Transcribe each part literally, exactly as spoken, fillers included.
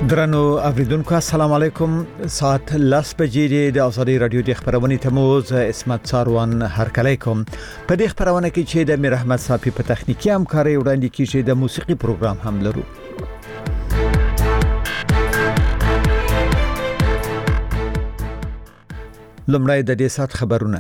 درنو اوریدونکو السلام علیکم. ساعت لاس بجې د ازادي رادیو د خبرونې تموز اسمت ساروان هرکلی کوم. په دې خبرونه کې چې د میر احمد صافي په تخنیکی همکاري وړاندې کیږي د موسیقي پروګرام هم لرو. لمړی د دې سات خبرونه.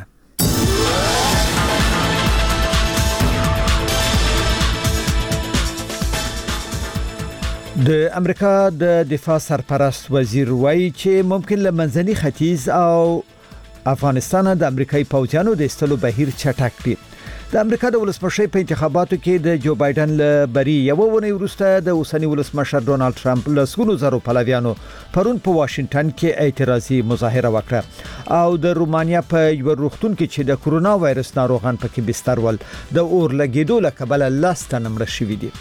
د امریکا د دفاع سرپرست وزیر وایي چې ممکن له منځني ختیځ او افغانستان د امریکایي پوځیانو د استلو بهیر چټک کړي. د امریکا د ولسمشر په انتخاباتو کې د جو بایدن له بری یو ونې وروسته د اوسنی ولسمشر ډونالد ټرمپ له سونو زرو پلویانو پرون په واشنگټن کې اعتراضي مظاهره وکړه او د رومانیا په یو روغتون کې چې د کورونا وایرس ناروغان پکې بستر ول د اور لګیدو له کبله لاس تنمړ شوې دي.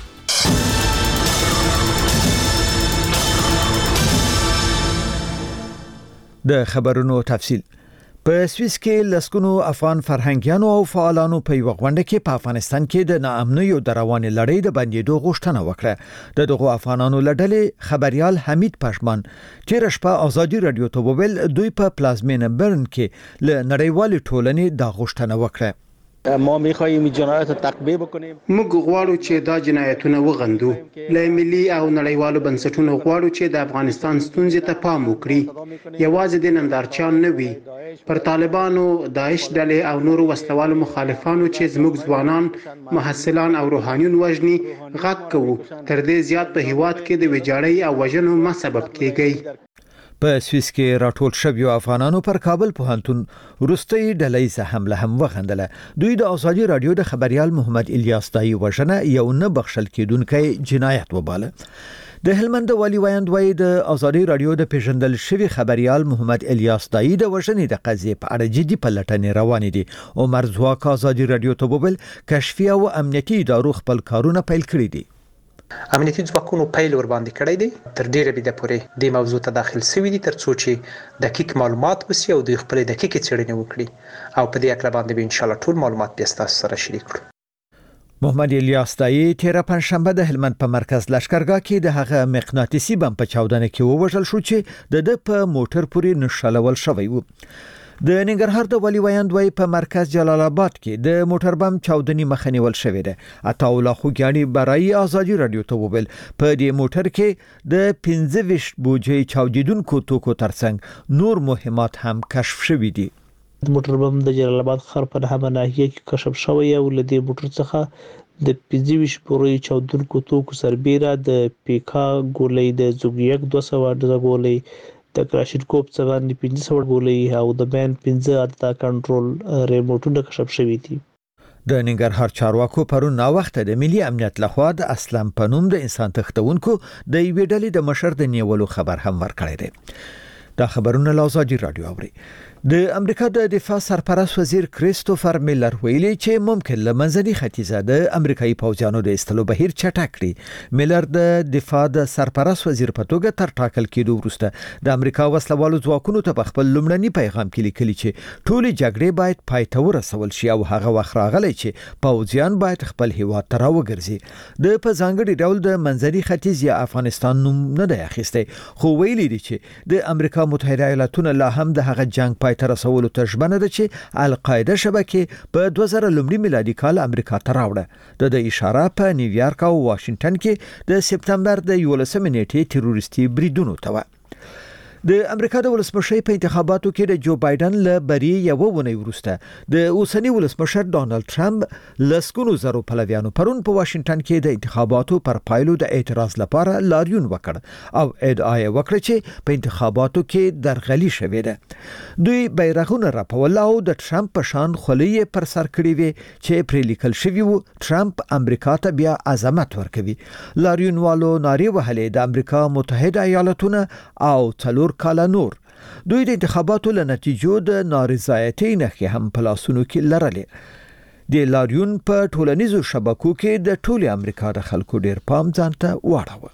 د خبرونو تفصیل. په سویس کې لسګونو افغان فرهنګیانو او فعالانو په یو غونډه کې په افغانستان کې د ناامنۍ او د روانې لړۍ د بندېدو غوښتنه وکړه. د دغو افغانانو لړلې خبريال حمید پشمان چې رشپه ازادي رادیو ته وویل دوی په پلازمینه برن کې له نړیوال ټولنې د غوښتنه وکړه. ما می‌خوایم جنایات رو تقبیح بکنیم. موږ غواړو چې دا جنایتونه وغندو. له ملي او نړیوالو بنسټونو غواړو چې د افغانستان ستونزې ته پام وکړي. یوازې د نندارچیان نه وي. پر طالبانو، داعش ډلې او نورو وسلوالو مخالفانو چې زموږ ځوانان، محصلان او روحانيون وژني غږ کوو. تر دې زیات په هیواد کې د ویجاړۍ او وژنو ما سبب کیږي. په سویس کې راټول شویو افغانانو پر کابل پوهنتون وروستي ډلهیزه حمله هم وغندله. دوی د ازادي رادیو د خبريال محمد الیاس دای وژنه یو نه بخښل کېدونکي جنایت وباله. د هلمند والی وایندوی د ازادي رادیو د پیژندل شوی خبريال محمد الیاس دای د وژنې د قضیې په اړه جدي پلټنې روانې دي. عمر زواک ازادي رادیو ته وویل کشفي او امنیتي ادارو خپل کارونه پیل کړی دي. امنیتي ځواکونو پیل ور باندې کړی دی. تر ډیره بده پورې د موضوع ته داخل شوی دي ترڅو چې دقیق معلومات وسی او د خپل دقیق څېړنې وکړي او په دې اړه باندې به ان شاء الله ټول معلومات به تاسو سره شریک کړو. محمد الیاس دای تیر پنځشنبه د هلمند په مرکز لشکرګاه کې د هغه مغناطیسي بم په چاودنه کې ووژل شو چې د د په موټر پورې نشلول شوی و. د ننګرهار د ولی وایندوی په مرکز جلال آباد کې د موټر بم چاودنې مخنیول شوې ده. عطاالله خوګیانی برای ازادي رادیو ته وویل په دې موټر کې د پنځه ویشت بوجي چاودیدونکو توکو ترڅنګ نور مهمات هم کشف شوې دي. د موټر بم د جلال آباد ښار په نهمه ناحیه کې کشف شوی او له دې موټر څخه د پنځه ویشت بوجي چاودیدونکو توکو سربیره د پیکا ګولۍ د زوګیک دوه سوه ګولۍ د کراشینکوف څخه پنځه سوه ګولۍ او د بین پنځه اته کنټرول ریموټونه کشف شوي دي. د ننګرهار چارواکو پرون نا وخت د ملي امنیت لخوا د اسلام پنوم د انسان تختونکو د یوې ډلې د مشر د نیولو خبر هم ورکړی دی. دا خبرونه لازادي رادیو اوري. د امریکا د دفاع سرپرست وزیر کریستوفر میلر ویلي چې ممکن له منځني ختیځه د امریکایي پوځیانو د استلو بهیر چټک کړي. میلر د دفاع د سرپرست وزیر په توګه تر ټاکل کېدو وروسته د امریکا وسلوالو ځواکونو ته په خپل لومړني پیغام کې لیکلي چې ټولې جګړې باید پای ته ورسول شي او هغه وخت راغلی چې پوځیان باید خپل هیواد ته راوګرځي. د په ځانګړي ډول د منځني ختیځ یا افغانستان نوم نه دی اخیستی خو ویلي دي چې د امریکا متحده ایالاتونه لا هم د هغه جنگ پای ته رسولو ته ژمنه ده چې القاعده شبکه په دوه زره لومړي میلادي کال امریکا ته راوړه. د اشاره په نیویارک او واشنگټن کې د سپتمبر د یولسمې نیټې تروریستي بریدونو ته و. د امریکا د ولسمشر په انتخاباتو کې د جو بایدن له بری یو ونې وروسته د اوسنی ولسمشر ډونالد ټرمپ لسګونو زرو پلویانو پرون په واشنگټن کې د انتخاباتو پر پایلو د اعتراض لپاره لاریون وکړ او ادعا وکړه چې په انتخاباتو کې درغلي شوې ده. دوی بیرغونه راپول او د ټرمپ په شان خولۍ پر سر کړې وي چې پرې لیکل شوی وو ټرمپ امریکا ته بیا عظمت ورکوي. لاریونوالو نارې وهلې د امریکا متحده ایالاتونه او څلور کاله نور. دوی د انتخاباتو له نتیجو د نارضایتۍ نښې هم په لاسونو کې لرلې. د لاریون په ټولنیزو شبکو کې د ټولې امریکا د خلکو ډیر پام ځان ته واړاوه.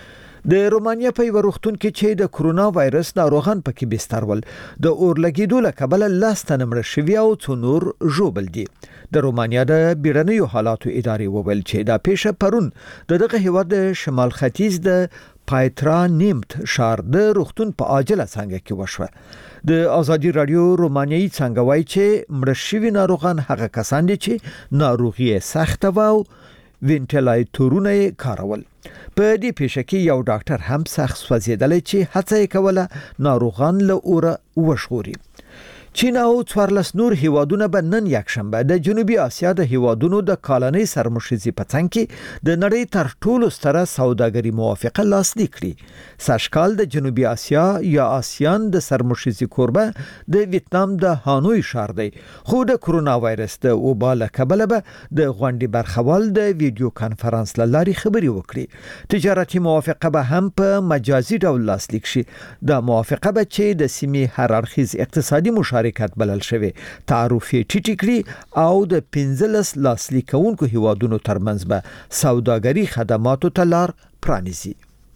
د رومانیا په یو روغتون کې چې د کورونا وایرس ناروغان پکې بستر ول د اور لګیدو له کبله لاس تنمړ شوی او څو نور ژوبل دي. د رومانیا د بیړنیو حالاتو ادارې وویل چې دا پیښه پرون د دغه هیواد د شمال ختیځ د پایترا نیمت ښار د روغتون په عاجله څنګه کې وشوه. د ازادي رادیو رومانیایي څنګه وایي چې مړه شوي ناروغان هغه کسان دي چې ناروغي سخته و او وینټیلیټورونه یې کارول. په دې پیښه کې یو ډاکټر هم سخت سوځېدلی چې هڅه یې کوله ناروغان له اوره وژغوري. چین او څوارلس نور هیوادونه به نن یکشنبه د جنوبي اسیا د هیوادونو د کالنۍ سرمشرزي په څنګ کې د نړۍ تر ټولو ستره سوداګري موافقه لاسلیک کړي. سږکال د جنوبي اسیا یا آسیان د سرمشرزي کوربه د ویتنام د هانوی ښار دی، خو د کرونا وایرس د وبا له کبله به د غونډې برخوال د ویډیو کانفرنس له لارې خبرې وکړي. تجارتي موافقه به هم په مجازي ډول لاسلیک شي. د موافقه به چې د سیمې هر اړخیز اقتصادي مشارکت بلل شوی تعرفې ټیټې کړي او د پنځلس لاسلیکونکو هیوادونو ترمنځ به سوداګري خدماتو ته لار پرانیزي.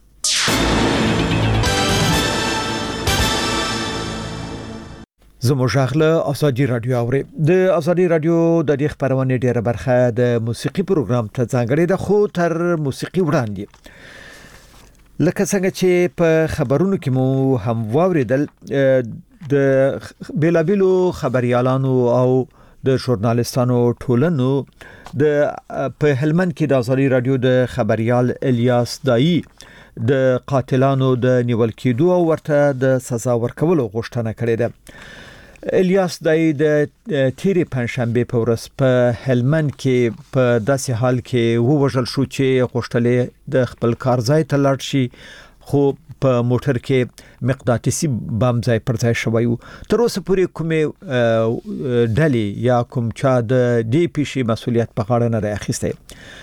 زموږ غله ازادي رادیو اوري. د ازادي رادیو د دې خبرونه ډیره برخه د موسیقي پروګرام ته ځانګړې ده، خو تر موسیقي وړاندې لکه څنګه چې په خبرونو کې مو هم واوریدل، د بیلابیلو خبريالانو او د ژورنالستانو ټولنو د په هلمند کې د ازادي رادیو د خبريال الیاس دایی د قاتلانو د نیول کېدو او ورته د سزا ورکولو غوښتنه کړې ده. الیاس دایی د تیرې پنځشنبه په ورځ په هلمند کې په داسې حال کې ووژل شو چې غوښتلې د خپل کار ځای ته لاړ شي، خو په موټر کې مقناطیسي بم ځای پر ځای شوی و. تر اوسه پورې کومې ډلې یا کوم چا د دې پیښې مسؤلیت په غاړه نه اخیستی.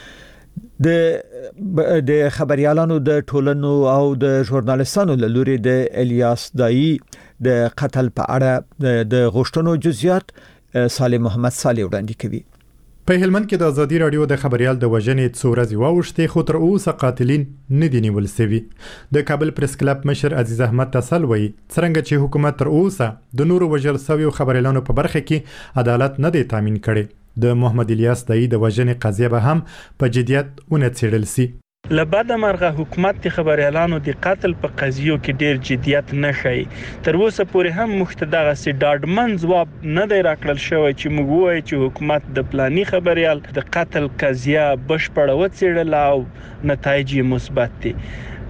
د د خبريالانو د ټولنو او د ژورنالستانو له لوري د الیاس دایی د قتل په اړه د غوښتنو جزئیات صالح محمد صالح وړاندې کوي. په هلمند کې د ازادي رادیو د خبريال د وژنې څو ورځې واوښتې، خو تر اوسه قاتلین نه دي نیول شوي. د کابل پریس کلب مشر عزیز احمد تسل وایي څنګه چې حکومت تر اوسه د نورو وژل شویو خبريالانو په برخه کې عدالت نه دی تامین کړی، د محمد الیاس دایی د وژنې قضیه به هم په جدیت ونه څېړل شي. لبعد مرغه حکومت د خبريالانو د قتل په قضیو کې ډیر جدیت نه ښيي. تر اوسه پورې هم مختدغه سي ډاډمن ځواب نه دی راکړل شوی چې موږ وایو چې حکومت د پلاني خبريال د قتل قضیه بشپړه وڅېړله او نتایج مثبت دي.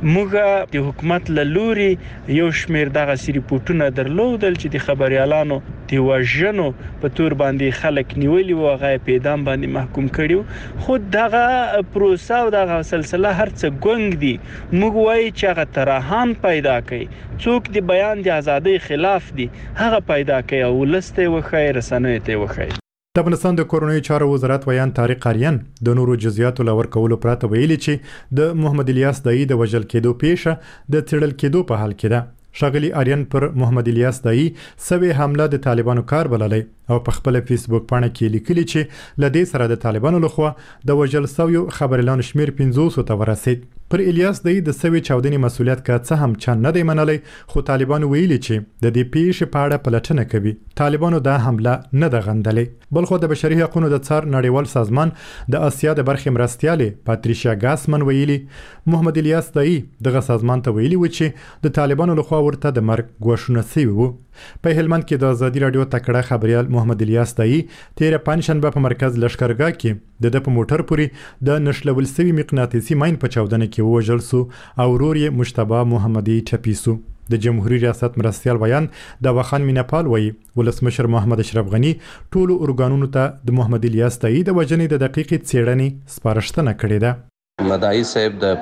موږ د حکومت له لوري یو شمیر دغه سی ریپورتونه درلودل چې د خبريالانو د وژنو په تور باندې خلک نیولي و، هغه په اعدام باندې محکوم کړي، خو دغه پروسه او دغه سلسله هر څه ګونګ دي. موږ وایو چې هغه ترهان پیدا کړي، څوک د بیان د ازادۍ خلاف دي هغه پیدا کړي او لسته وخی رسنۍ ته وخی. د افغانستان د کورنیو چارو وزارت ویان طارق آریان د نورو جزئیاتو لور کولو پرته ویلي چې د محمد الیاس دایی د وژل کېدو پیښه د څېړل کېدو په حال کې ده. ښاغلي آریان پر محمد الیاس دایی سوي حمله د طالبانو کار بللی او په خپل فیسبوک پاڼه کې لیکلي چې ل دې سره د طالبانو لخوا د وژل شویو خبريالانو شمیر پنځوس ته ورسید. پر الیاس دایی د سوي چاودنې مسؤلیت کا څه هم چا نه دی منلی، خو طالبانو ویلي چې د دې پیښې په اړه پلټنه کوي. طالبانو دا حمله نه ده غندلې. بلخو د بشري حقوقو د څار نړیوال سازمان د اسیا د برخې مرستیالې پاتریشیا ګاسمن ویلي محمد الیاس دایی دغه سازمان ته ویلي و چې د طالبانو لخوا ورته د مرګ غوښتنه شوې وو. په هلمند کې د ازادي رادیو تکړه خبريال محمد الیاس دایی تیر پنځشنبه په مرکز لشکرګاه کې د د په موټر پورې د نشلول سوي مقناطیسي ماین په چاودنه کې وژل سو او ورور یې مجتبی محمدي ټپي سو. د جمهوریت ریاست مرستیال ویان د وخان مینپال وایي ولسمشر محمد اشرف غنی ټولو ارګانونو ته د محمد الیاس دایی د وژنې د دقیقې څېړنې سپارښتنه کړې ده. مدعي صاحب د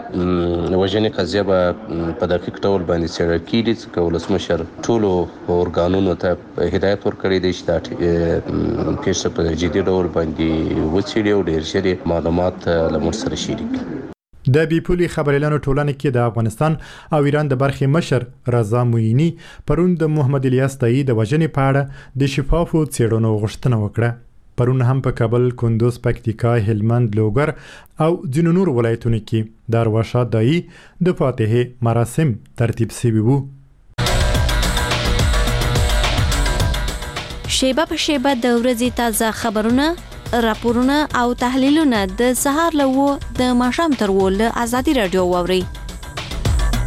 وژنې قضیه به په دقیق ډول باندې څېړل کېږي، ځکه ولسمشر ټولو ارګانونو ته هدایت ورکړی دی چې دا پیښه په جدي ډول باندې وڅېړي او ډېر ژر معلومات له موږ سره شریک کړي. د بیپولي خبريالانو ټولنه کې د افغانستان او ایران د برخې مشر رضا موینی پرون د محمد الیاس دایی د وژنې په اړه د شفافو څېړنو غوښتنه وکړه. پرون هم په کابل، کندوز، پکتیکا، هلمند، لوګر او ځینو نور ولایتونو کې د ارواښاد دایی د فاتحې مراسم ترتیب شوي وو. شیبه په شیبه د ورځې تازه خبرونه، راپورونه او تحلیلونه د سهار له و د ماښام تر و له ازادي رادیو واوري.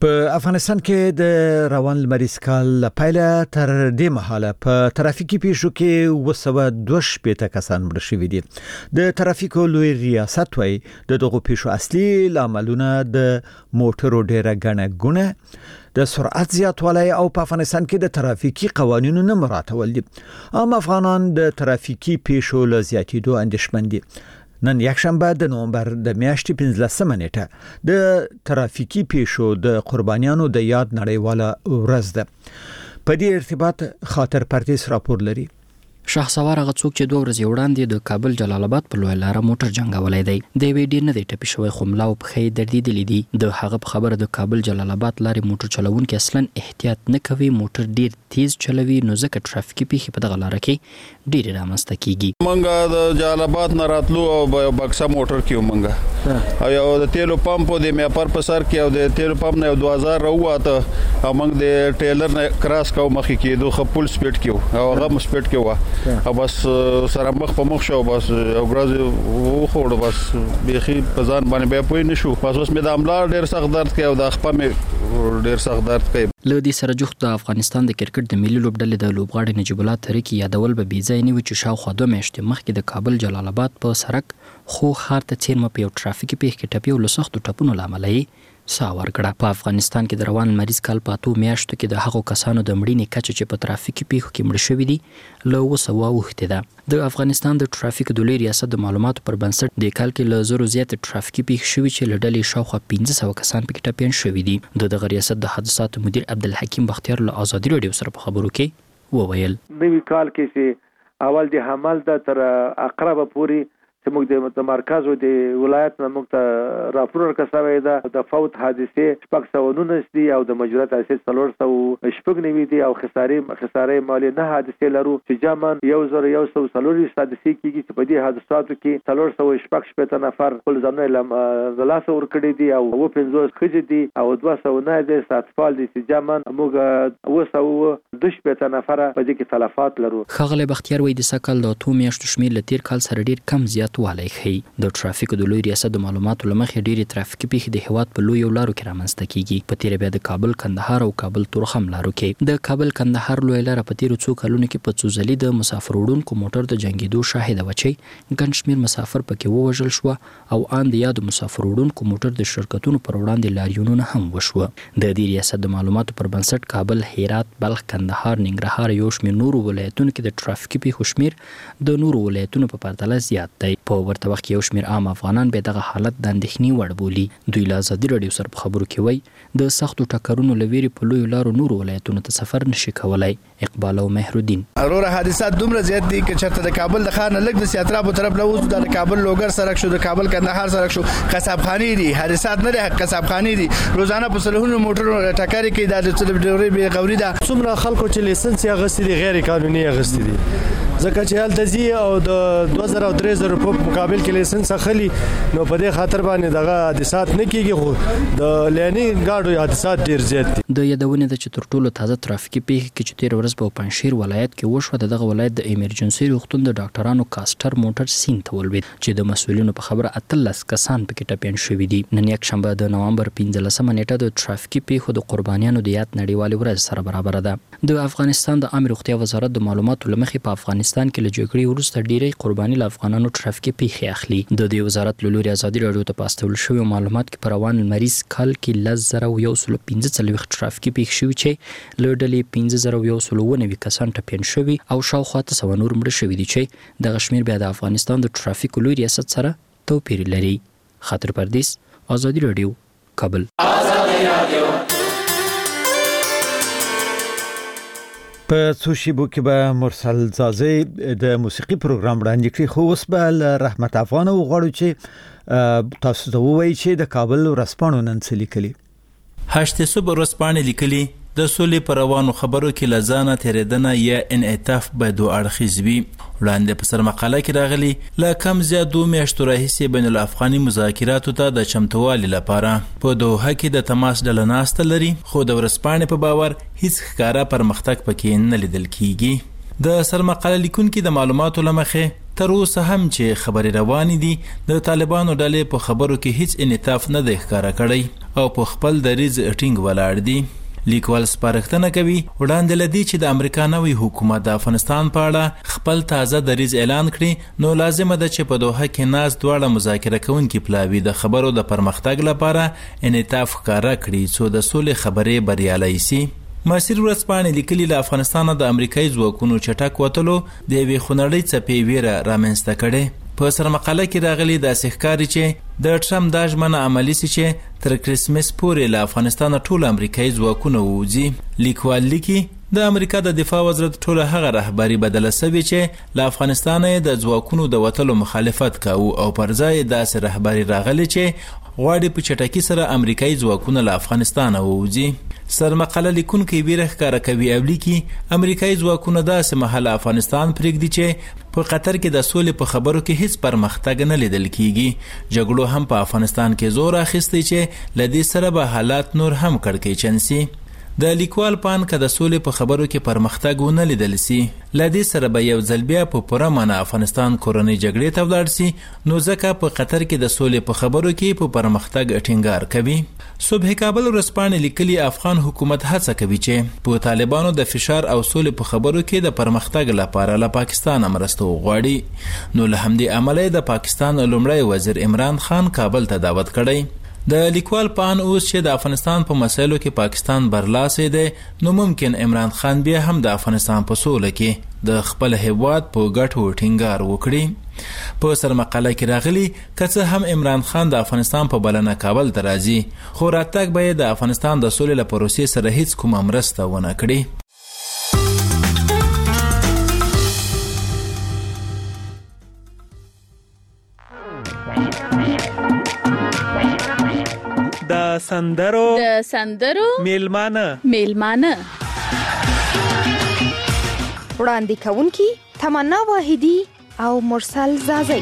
په افغانستان کې د روان لمریز کال پیله تر دې مهاله په ترافیکي پیښو کې وسوه دوه شپېته کسان مړ شوي دي. د ترافیکو لوی ریاست وایي د دغو پیښو اصلي لاملونه د موټرو ډیره ګڼه ګونه، د سرعت زیاتوالی او په افغانستان کې د ترافیکي قوانینو نه مراعاتول دي. عام افغانان د ترافیکي پیښو له زیاتېدو اندېښمن دي. نن یکشنبه د نومبر د میاشتې پنځلسمه نیټه د ترافیکي پیښو د قربانیانو د یاد نړیواله ورځ ده. په دې ارتباط خاطر پردیس راپور لري. شهسوار هغه څوک چې دوه ورځې وړاندې د کابل جلال آباد په لوی لار موټر جنگولای دی د وی ډیر نه دی ټپي شوی خو ملا او پخې دردېدلې دي. د هغه په خبره د کابل جلال آباد لارې موټر چلوونکي اصلا احتیاط نه کوي، موټر ډیر تیز چلوي، نو ځکه ټرافیکي پیښې په دغه لار کې ډیر رامنځته کیږي. منګه د جلال آباد نه راتلو او بکسا موټر کې منګه او یو د تیلو پمپ د میپر په سر کې او د تیلو پمپ نه دو هزار راوته او موږ د ټیلر نه کراس کو مخې کې دوه خپل سپیډ کې او هغه سپیډ کې و او بس سره مخ په مخ شو، بس او غراز و خوړ، بس بيخي په ځان باندې به پوي نشو، بس اوس مې د املا ډیر سخت درد کوي او د خپه مې ډیر سخت درد کوي. لدی سره جوخت د افغانستان د کرکټ د ملي لوبډلې د لوبغاړي نجیب الله ترکی یادول به بي ځای نه و چې شاوخوا دوه میاشتې مخکې د کابل جلال آباد په سرک خو خار ته چیرمه په ټرافیکي پیښ کې ټپي او لسختو ټپونو لامل یې ساور کړه. په افغانستان کې د روان مریض کال په اتو میاشتو کې د هغو کسانو د مړینې کچه چې په ترافیکي پیښو کې مړ شوي دي له اوه سوه اوښتې ده. د افغانستان د ترافیک د لوی ریاست د معلوماتو پر بنسټ د کال کې له زرو زیات ترافیکي پیښې شوي چې له ډلې شاوخوا پنځه سوه کسان پکې ټپیان شوي دي. د دغه ریاست د حادثاتو مدیر عبدالحکیم بختیار له آزادي راډیو سره په خبرو کې وویل نوی کال کې چې اول د حمل د تر اقرب پوری چې موږ د مرکز او د ولایت نه موږ ته راپور ورکړی ده د فوت حادثه شپږ سوه نولس دي او د مجرات اساس څلور سوه شپږ نوي دي او خسارې خسارې مالي نه حادثه لرو چې جمع یو زر یو سوه څلور حادثه کیږي چې په دې حادثاتو کې څلور سوه شپږ شپېته نفر خپل ځانونه د لاس ورکړي دي او اوه پنځوس ښځې دي او دوه سوه نه دي ساتفال دي چې جمع موږ اوه سوه دوه شپېته نفر په دې کې تلفات لرو. ښاغلی بختیار وایي د سکل د اتو میاشتو شمېر له تیر کال سره ډېر کم زیات والی ښیي. د ترافیکو د لوی ریاست د معلوماتو له مخې ډېرې ترافیکي پیښې د هېواد په لویو لارو کې رامنځته کیږي. په تیره بیا د کابل کندهار او کابل تورخم لارو کې د کابل کندهار لوی لاره په تیرو څو کلونو کې په څو ځلې د مسافر وړونکو موټر د جنګېدو شاهده وه چې ګڼ شمېر مسافر پکې ووژل شوه او ان د یادو مسافر وړونکو موټر د شرکتونو پر وړاندې لاریونونه هم وشوه. د دې ریاست د معلوماتو پر بنسټ کابل، هرات، بلخ، کندهار، ننګرهار یو شمېر نورو ولایتونو کې د ترافیکي پیښو شمېر د نورو ولایتونو په پرتله زیات دی. په ورته وخت کې یو شمېر عام افغانان به دغه حالت د اندېښنې وړ بولي. دوی له ازادي راډیو سره په خبرو کې وایي د سختو ټکرونو له ویرې په لویو لارو نورو ولایتونو ته سفر نشي کولی. اقبال او مهرالدین اروره حادثات دومره زیات دي چې چېرته د کابل د ښار نه لږ د سیاترا په طرف له اوس د کابل لوګر سړک شو، د کابل کندهار سړک شو، قصابخانې دي، حادثات نه دي، قصابخانې دي، روزانه په سلهونو موټرو ټکرې کوي. دا د ډېرې بې غوري ده. څومره خلکو چې لیسنس یې اخیستي دي غیر قانوني اخیستي دي ځکه چې هلته ځي او د دوه زره او درې زره په مقابل کې لیسنس اخلي، نو په دې خاطر باندې دغه حادثات نه کیږي. خو د لینی ګاډو حادثات ډیر زیات دي. د یادونه ده چې تر ټولو تازه ترافیکي پیښه کې چې تیر ورځ په پنځشیر ولایت کې وشوه د دغه ولایت د ایمرجنسي روغتون د ډاکټرانو کاستر موټر سین ته ولوېد چې د مسؤلینو په خبره اتلس کسان پکې ټپیان شوي دي. نن یکشنبه د نومبر پنځلسمه نیټه د ترافیکي پیښو د قربانیانو د یاد نړیوالې ورځ سره برابر ده. د افغانستان د عامه روغتیا وزارت د معلوماتو له مخې په افغانستان کې له جګړې وروسته ډېری قرباني له افغانانو ترافیکي پیښې اخلي. د دې وزارت له لوري ازادي راډیو ته په استول شویو معلومات کې په روان لمریز کال کې لس زره او یو سلو پنځه څلوېښت ترافیکي پیښې شوي چې له ډلې پنځه زره او یو سلو اووه نوي کسان ټپیان شوي او شاوخوا اته سوه نور مړه شوي دي چې دغه شمېر بیا د افغانستان د ترافیکو لوی ریاست سره توپیر لري. خاطر پردیس، آزادي راډیو، کابل. په څو شیبو کې به مرسل زازی د موسیقي پروګرام وړاندې کړي، خو اوس به له رحمت افغان وغواړو چې تاسو ته ووایي چې د کابل ورځپاڼو نن څه لیکلي. هشت صبح ورځپاڼې لیکلي د سولې پر روانو خبرو کې له ځانه تېرېدنه یا انعطاف باید دوه اړخیز وي. وړاندې په سر مقاله کې راغلي له کم زیات دوه میاشتو راهیسې بین الافغاني مذاکراتو ته د چمتووالي لپاره په دوحه کې د تماس ډله ناسته لري، خو د ورځپاڼې په باور هیڅ ښکاره پرمختګ پکې نه لیدل کیږي. د سر مقاله لیکونکي د معلوماتو له مخې تر اوسه هم چې خبرې روانې دي د طالبانو ډلې په خبرو کې هیڅ انعطاف نه دی ښکاره کړی او په خپل دریځ ټینګ ولاړ دي. لیکوال سپارښتنه کوي وړاندې لدی چې د امریکا نوی حکومت د افغانستان په اړه خپل تازه دریځ اعلان کړي، نو لازمه ده چې په دوحه کې ناز دواړه مذاکره کوونکي پلاوي د خبرو د پرمختګ لپاره انعطاف ښکاره کړي څو د سولې خبرې بریالۍ سي. مسیر ورځپاڼې لیکلي له افغانستانه د امریکایي ځواکونو چټک وتلو د یوې خونړۍ څپې ویره رامنځته کړې. په سرمقاله کې راغلي داسې ښکاري چې د ټرمپ دا ژمنه عملي سي چې تر کرسمس پورې له افغانستانه ټول امریکایي ځواکونه ووځي. لیکوال لیکي د امریکا د دفاع وزارت ټوله هغه رهبري بدله سوي چې له افغانستانه د ځواکونو د وتلو مخالفت کاوه او پر ځای داسې رهبري راغلي چې غواړي په چټکۍ سره امریکایي ځواکونه له افغانستانه ووځي. سرمقاله لیکونکي ویره ښکاره کوي او لیکي امریکایي ځواکونه داسې مهال افغانستان پرېږدي چې په قطر کې د سولې په خبرو کې هیڅ پرمختګ نه لیدل کیږي. جګړو هم په افغانستان کې زور اخیستی چې له دې سره به حالات نور هم کړکېچن سي. د لیکوال پان که د سولې په خبرو کې پرمختګ ونه لیدل سي، له دې سره به یو ځل بیا په پوره معنا افغانستان کورنۍ جګړې ته ولاړ سي، نو ځکه په قطر کې د سولې په خبرو کې په پرمختګ ټینګار کوي. صبح کابل ورځپاڼې لیکلي افغان حکومت هڅه کوي چې په طالبانو د فشار او سولې په خبرو کې د پرمختګ لپاره له پاکستان مرسته وغواړي. نو له همدې امله د پاکستان لومړی وزیر عمران خان کابل ته دعوت کړی. د لیکوال پان اوس چې د افغانستان په مسایلو کې پاکستان برلاسه دی، نو ممکن عمران خان بیا هم د افغانستان په سوله کې د خپل هیواد په ګټو ټینګار وکړي. په سرمقاله کې راغلي که څه هم عمران خان د افغانستان په بلنه کابل ته راځي، خو راتګ به د افغانستان د سولې له پروسې سره هیڅ کومه مرسته ونه کړي. د سندرو د سندرو میلمانه میلمانه وړاندې کوونکی تمنا واحدی او مرسل زازی.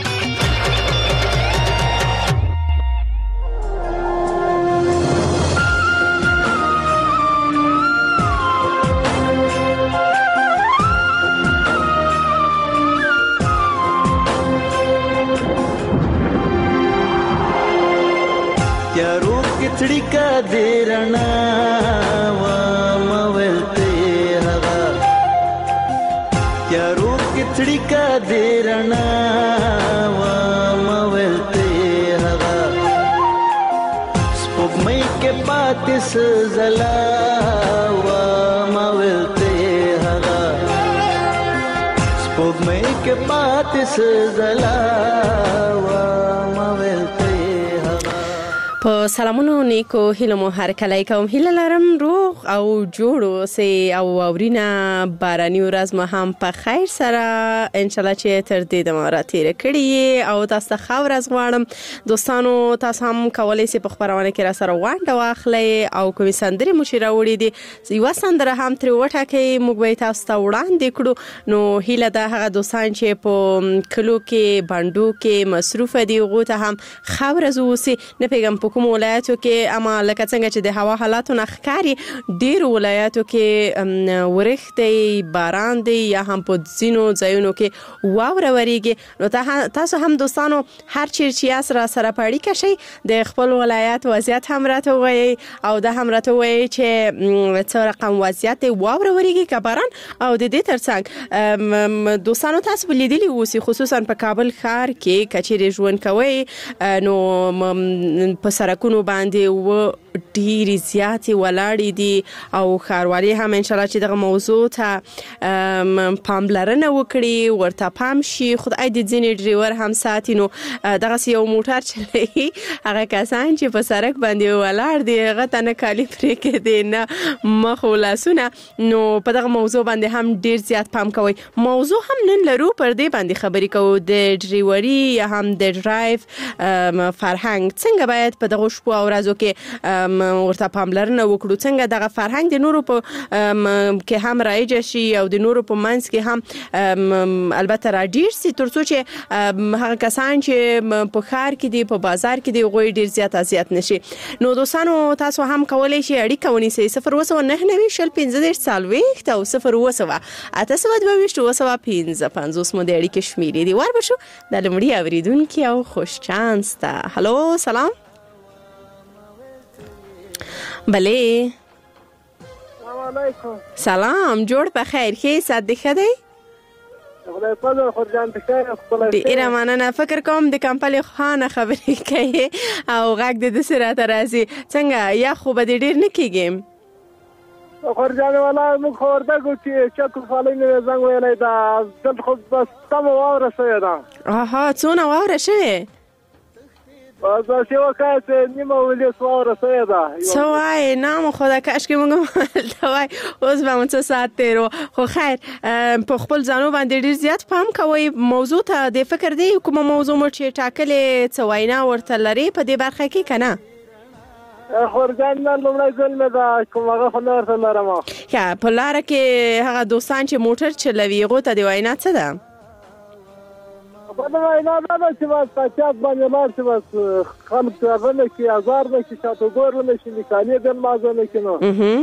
کچڑی کا دیرنا وا مولتے ہوا کیا رو کچڑی کا دیرنا وا مولتے ہوا سپوږمۍ کے پاتس زلا وا مولتے ہوا سپوږمۍ کے پاتس زلا وا مولتے. په سلامونو نیکو هیله مو هر کله کوم، هیله لرم روغ او جوړ اوسئ او اورینا باراني ورځ مو هم په خیر سره ان شاء الله چې تر دې دمه را تیر کړی او تاسو ته ښه ورځ غواړم. دوستانو تاسو هم کولای شئ په خبرونه کې را سره وانډه واخلئ او کومې سندرې مو چې راوړي دي یوه سندره هم ترې وټاکئ، موږ به یې تاسو ته وړاندې کړو. نو هیله ده هغه دوستان چې په کلو کې بانډو کې مصروفه دي هغو ته هم ښه ورځ واوسي. نه پوهېږم په کوم ولایاتو کې، اما لکه څنګه چې د هوا حالاتو نه ښکاري ډېرو ولایاتو کې ورښت دی، باران دی، یا هم په ځینو ځایونو کې واوره ورېږي. نو تاسو هم دوستانو هر چیرې چې یاست را سره په اړیکه شئ، د خپل ولایت وضعیت هم راته ووایئ او دا هم راته ووایئ چې څه رقم وضعیت دی، واوره ورېږي که باران. او د دې ترڅنګ دوستانو تاسو به لیدلي اوسئ خصوصا په کابل ښار کې که چیرې ژوند کوئ، نو په سرکونو باندې و ډیری زیاتې ولاړې دي او ښاروالي هم ان شاء الله چې دغه موضوع ته پاملرنه وکړي، ورته پام شي. خدای دې ځینې ډریور هم ساتي. نو دغسې یو موټر چلوي هغه کسان چې په سرک باندې ولاړ دي هغه ته نه کالي پرېږدي دی نه مخ او لاسونه. نو په دغه موضوع باندې هم ډیر زیات پام کوئ. موضوع هم نن لرو پر دې باندې خبرې کوو د ډریوري یا هم د ډرایو فرهنګ څنګه باید په دغه شپو او ورځو کې ورته پاملرنه وکړو څنګه دغه فرهنګ د نورو په کې هم رایج شي او د نورو په منځ کې هم البته راډیر سي ترڅو چې هغه کسان چې په ښار کې دي په بازار کې دي غوي ډیر زیات اذیت نشي. نو دوستانو تاسو هم کولای شئ اړیکه ونیسئ صفر اووه سوه نهه نوي شل پنځه دېرش څلوېښت او صفر اووه سوه اته سوه دوه ویشت اووه سوه پنځه پنځوس مو د اړیکې شمیرې دي. ور بشو د لومړي اوریدونکي او خوش چانس ته. هلو سلام. بله سلام علیکم. سلام جوړ په خیر ښه صحت دې ښه دی؟ خدای فضل خورجان بخیر خپل ډیره مننه. فکر کوم د کمپلې خانه خبرې کوي او غږ د دې سره راځي څنګه یا خو به ډیر نه کیږي خورجان والا موږ خورده کو چې چکو فالینه زنګ ویلای دا دل خو بس تم واوره شوی دا. اها څونه واوره شوی؟ دا چې وکړه نیمه ولې واوره شوی دا. څه وایي نام خدا کاش کې موږ مالته وای اوس به مو څه ساعت تیرو. خو خیر په خپل ځانو باندې ډیر زیات پام کوئ. موضوع ته د فکر دی کومه موضوع مو چې ټاکلې څه وینا ورته لري په دې برخه کې که نه؟ خورجان نه لومړی ځل مې دا کوم هغه خو نه ورته لرم. ښه په لاره کې هغه دوستان چې موټر چلوي هغو ته د وینا څه ده؟ بده وینا دا ده چې بس قاچاق باندې لاړ شي بس خلک تیاره نه کړي ازار نه کړي شاته ګور ونه شي نښانې د لمانځه نه کړي. نو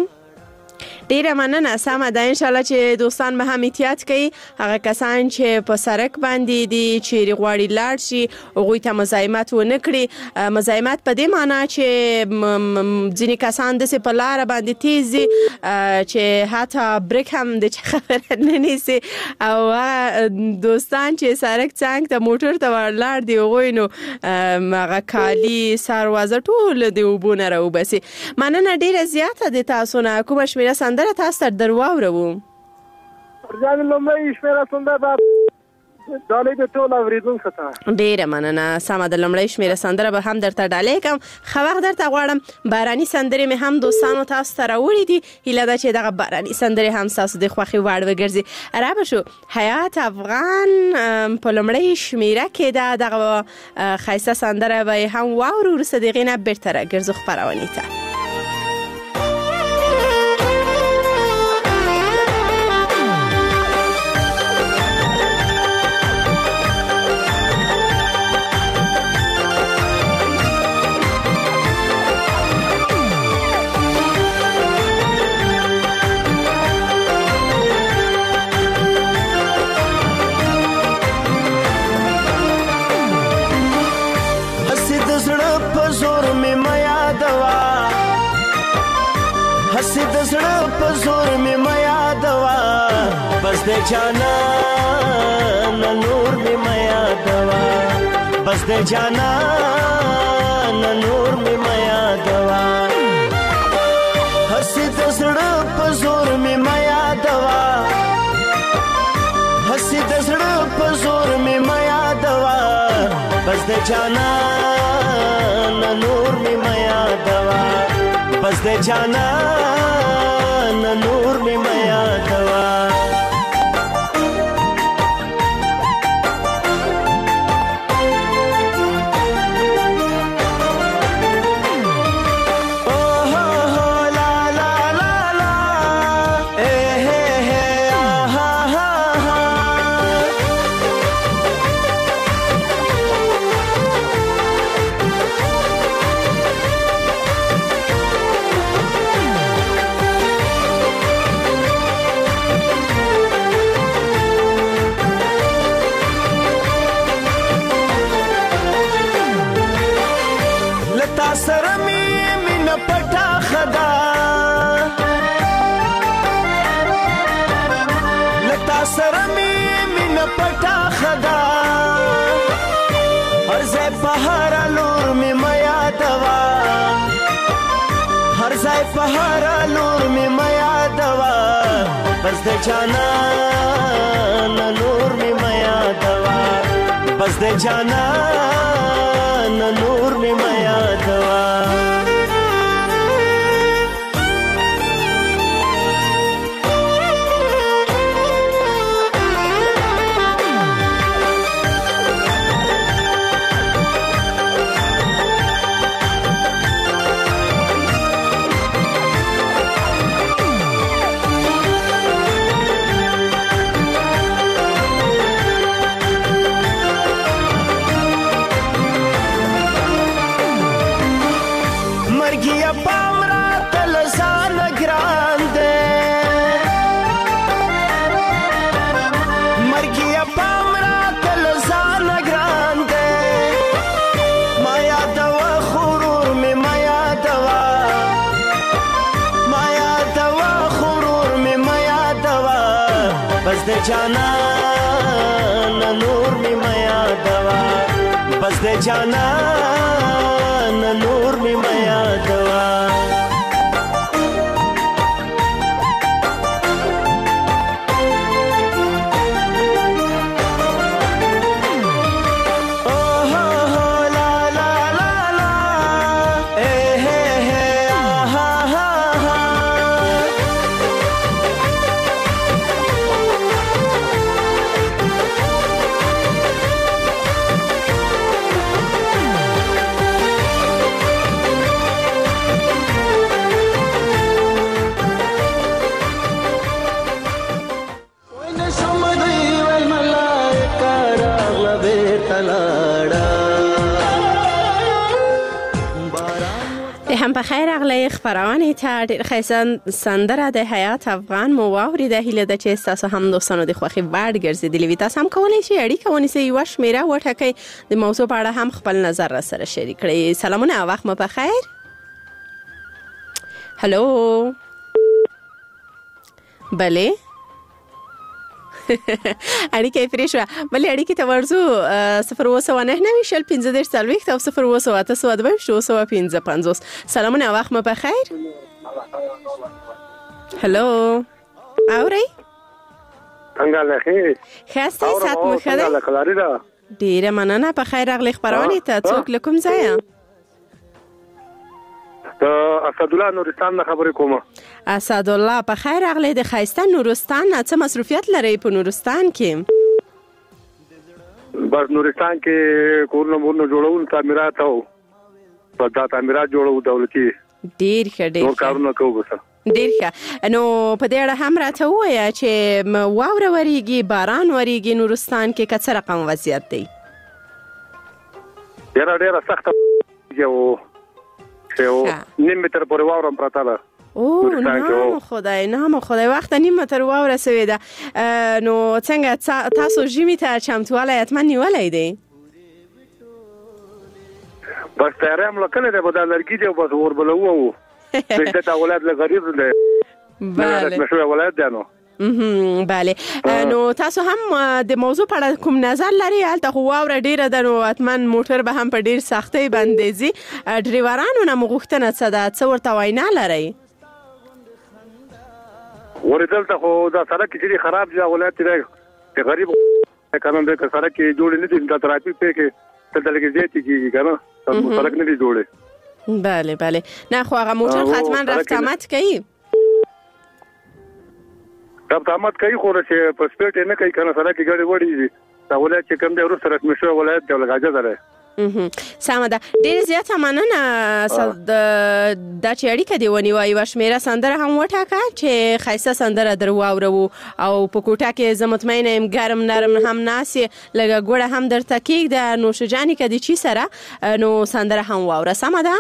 ډیره مننه. سمه ده انشاءالله چې دوستان به هم احتیاط کوي. هغه کسان چې په سړک باندې دي چیرې غواړي لاړ شي هغوی ته مزاحمت ونه کړي. مزاحمت په دې معنا چې ځینې کسان داسې په لاره باندې تیز دي چې حتی بریک هم د چا خبره نه نیسي او دوستان چې سړک څنګ ته موټر ته ولاړ دي هغوی نو هغه کالي سروازه ټول د اوبو نه راوباسي. مننه ډیره زیاته د تاسو نه. کومه شمېره سندره تاسو ته در واورو؟ ځان لومړی شمېره سندره دا ډالۍ د ټول اوریدونکو ته. ډیره مننه. سمه ده لومړی شمېره سندره به هم درته ډالۍ کوم. ښه وخت درته غواړم. باراني سندرې مې هم دوستانو تاسو ته راوړي دي. هیله ده چې دغه باراني سندرې هم ستاسو د خوښې وړ وګرځي. رابه شو حیات افغان په لومړۍ شمېره کې ده دغه ښایسته سندره به یې هم واورو. وروسته د هغې نه بېرته راګرځو خپرونې ته. هسې د زړه په زور مې مه یادوه بس د جانان نور مې مه یادوه بس د جانان نور مې مه یادوه هسې د زړه په زور مې مه یادوه هسې د زړه په زور مې مه یادوه بس د جانان نور مې مه یادوه بس د جانان نور مې مه یادوه پهارا لور می میا دوا بس د جانان نور می میا دوا بس د جانان نور می میا دوا بس د جانان نور می میا دوا بس د جانان نور می میا دوا هم په خیر اغلی خبرونه ته ډیر خیسن سندره د حیات افغان مو واوري د هیله د چې تاسو هم دوستانو د خوخي باډ ګرځیدلی وي تاسو هم کولای شئ اړیکه ونیسئ یو شمیره وټکئ د موضوع په اړه هم خپل نظر را سره شریک کړئ. سلامونه وخت مو په خیر. هلو بله اړیکه پرې شو بلې اړیکه ته ورځو صفر اوه سوه نهه نوي شل پنځه دېرش څلوېښت او صفر اوه سوه اته سوه دوه ویشت اوه سوه پنځه پنځوس. سلامونه وخت مو په خیر. هلو اورئ څنګه لخي خاصه سات مو ښه ده ډیره مننه په خیر اغلی خبرونه ته څوک له کوم ځایه ته اسد الله نورستان نه خبرې کوم. اسد الله په خیر اغلی د خایسته نورستان څه مصروفیت لري په نورستان کې؟ بس نورستان کې کورونه مورونه جوړول تعمیرات او په دا تعمیرات جوړو دولتي ډیر ښه ډیر نور کارونه کوو بس ډیر ښه. نو په دې اړه هم راته ووایه چې واوره وریږي باران وریږي نورستان کې که څه رقم وضعیت دی؟ ډیره ډیره سخته یو نیم متر پورې واوره پراته ده. او نام خدای نام خدای وخت نیم متر واوره سوی ده. نو څنګه تاسو ژمي ته چمتوالی حتما نیولی دی؟ بس تیاری هم لکلی دی به دا لرګي دی بس وربلوو او دلته ولایت له غریب دی بله مشهور ولایت دی نو بله. نو تاسو هم د موضوع په اړه کوم نظر لري؟ هلته خو واوره ډیره ده نو حتما موټر به هم په ډیر سختۍ باندې ځي. ډریورانو نه مو غوښتنه څه ده څه ورته وینا لرئ؟ ورې دلته خو دا سړک چې خراب دی ولایت دی غریب قانون دی که سړک جوړ نه دي دا ترافیک پې کې دلته لږ زیات کېږي که نه سړک نه دي جوړې. بله بله نه خو هغه موټر حتما رفت آمد کوي رفت آمد کوي خو چې په سپیډ نه کوي که نه سړک کې ګاډي وړي دي دا ولایت چې کوم دی وروسته رسمي شوی ولایت دی لږ عاجزه دی. سمه ده ډېر زیاته مننه دا چې اړیکه دې ونیوه. یوه شمېره سندره هم وټاکه چې ښایسته سندره در واورو او په کوټه کې زه مطمئنه یم ګرم نرم هم ناست یې لږه ګوړه هم درته کېږده نوشجانې که د چی سره نو سندره هم واوره. سمه ده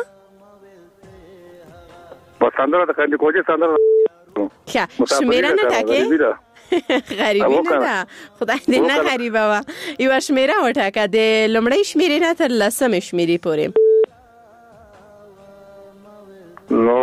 بس سندره د کاندي کوجې سندره ښه شمېره نه ټاکې غریبی نه ده خدای دې نه غریبه وه. یوه شمېره وټاکه د لومړۍ شمېرې نه تر لسمې شمېرې پورې. نو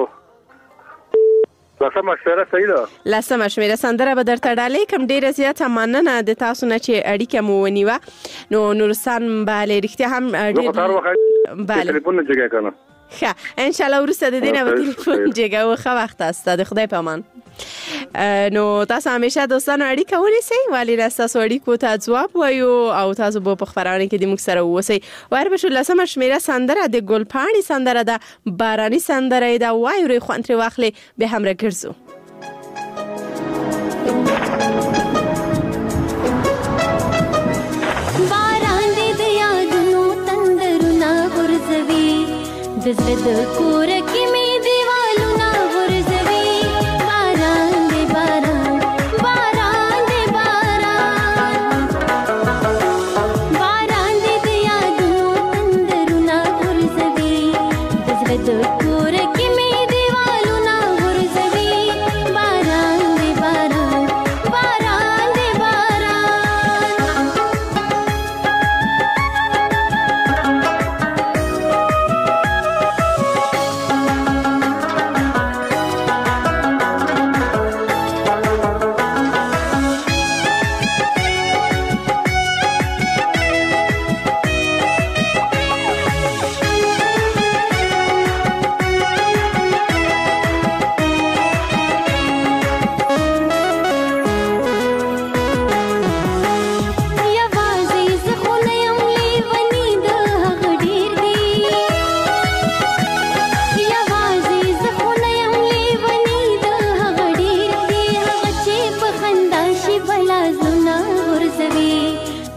لسمه شمېره صحیح ده. لسمه شمېره سندره به درته ډالۍ کړم. ډېره زیاته مننه د تاسو نه چې اړیکه مو ونیوه. نو نورستان بله رښتیا هم ډېر بله تلیفون نه جګی که نه ښه انشاءالله وروسته د دې نه به تلیفون جګوو. ښه وخت است د خدای په امان. نو تاسو همیشه دوستانو اړیکه ونیسئ ولې نه ستاسو اړیکو ته ځواب وایو او تاسو به په خپرونه کې د موږ سره واوسئ. وربشو لسمه شمېره سندره د ګلپاڼې سندره ده باراني سندره یې ده واورئ خوند ترې واخلئ بیا هم راګرځو. باران دې د یادونو تندرونه غورځوي د زړه د کوره کې مې دیوالونه غورځوي. باران دې باران باران دې باران باران دې د یادونو تندرونه غورځوي د زړه د کوره کې مې دیوالونه غورځوي.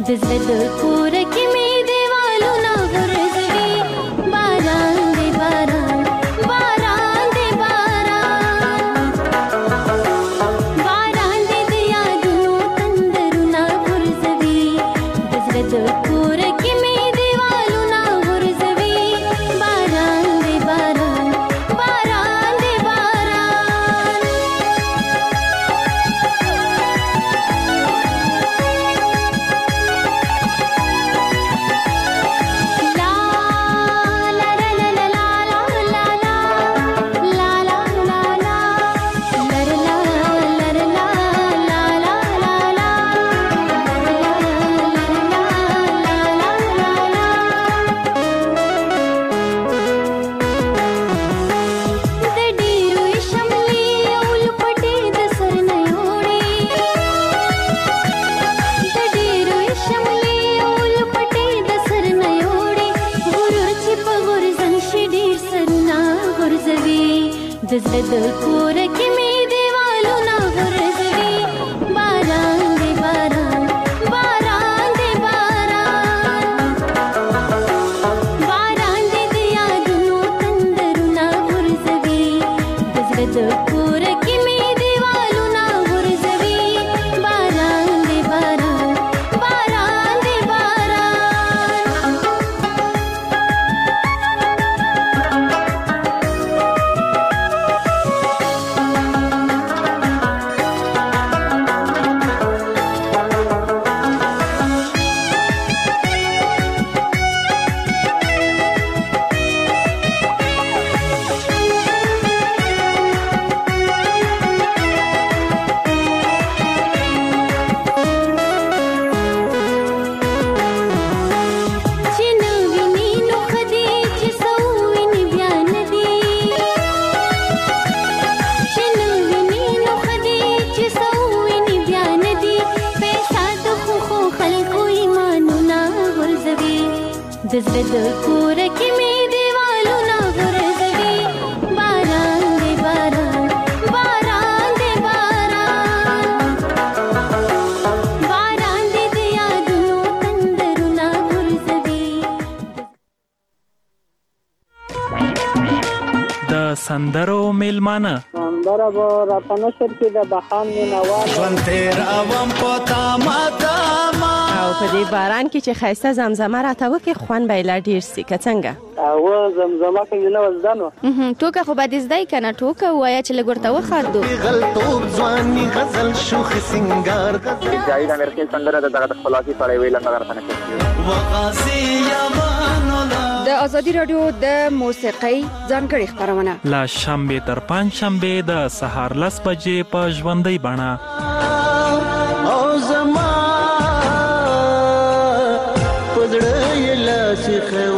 د زړه د کور کې مې دیوالونه غورځوي باران دی باران باران دی باران باران دی د یادونو تندرونه غورځوي د زړه د کور کې مې دیوالونه غورځوي باران دی باران باران دی باران د زړه د کور کې مې دیوالونه غورځوي باران دی باران باران دی باران باران دی د یادونو تندرونه غورځوي د زړه د کور کې مې دیوالونه غورځوي باران دی باران باران دی باران د زړه د کور کې مې دیوالونه غورځوي باران دی باران باران دی باران باران دی د یادونو تندرونه غورځوي د سندرو میلمانه سندره به راته نشر کې د بهام مینوال ژوند تیر اوم په تاما تاما او په دې باران کې چې ښایسته زمزمه راته وکړي خوند به یې لا ډېر سي که څنګه او زمزمه کې نه وزدان و ټوکه خو به دې زده یې که نه ټوکه ووایه چې لږ ورته وخاندو غلطوب ځواني غزل شوخ سنگار جاوید امرخیل سندره د دغه خلاصي سړی ویل نه راته نه وقاسي یمانولا د ازادي رادیو د موسیقۍ ځانګړي خبرونه لا شنبه تر پنځ شنبه د سهار لس بجې په ژوندۍ بڼه او زما پزړه یې لاسي خو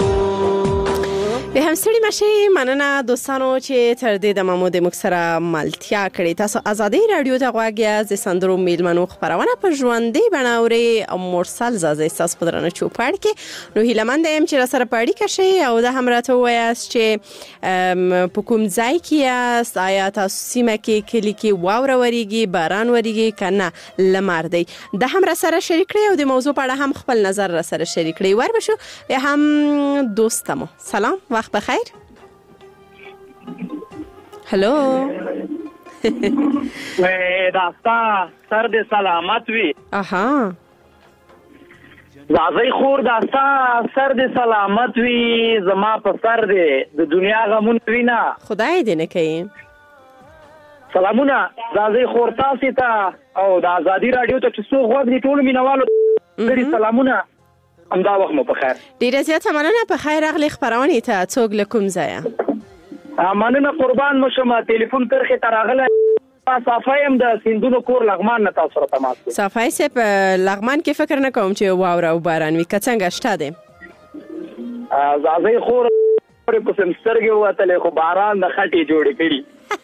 به هم ستړي مشي مننه دوستانو چې تر دې د مامو د موږ سره ملتیا کړې تاسو ازادي رادیو ته غواړئ د سندرو میلمنو خبرونه په ژوندۍ بڼه اوري او مرسل زازه تاسو په درنه چوپړ کې نو هیلمند یم چې را سره پاړی کشي او د هم راته وایاست چې په کوم ځای کې یاست آیا تاسو سیمه کې کلی کې واوره وریږي باران وریږي کنه لمر دی د هم را سره شریک کړئ او د موضوع په اړه هم خپل نظر را سره شریک کړئ ور بشو به هم دوستمو سلام وقت بخیر هلو وې داستا سر دې سلامت وي اها زازي خور داستا سر دې سلامت وي زما په سر دې د دنیا غمون وینا خدای دې نه کوي سلامونه زازي خور تاسو ته او د ازادي رادیو ته څو غوږ دي ټول مینوالو ګری سلامونه امدا وخت مو په خیر ډیره زیاته مننه په خیر اغلی خبرونه ته څوک لکم ځای مننه قربان مو شمه ټلیفون ترخه تراغله صفایم د سیندونو کور لغمان نه تاسو سره تماس صفای سه په لغمان کې فکر نه کوم چې واوره او باران وي کڅنګ شته دي زازي خور په سمسترګه وته خو باران د خټي جوړ کړي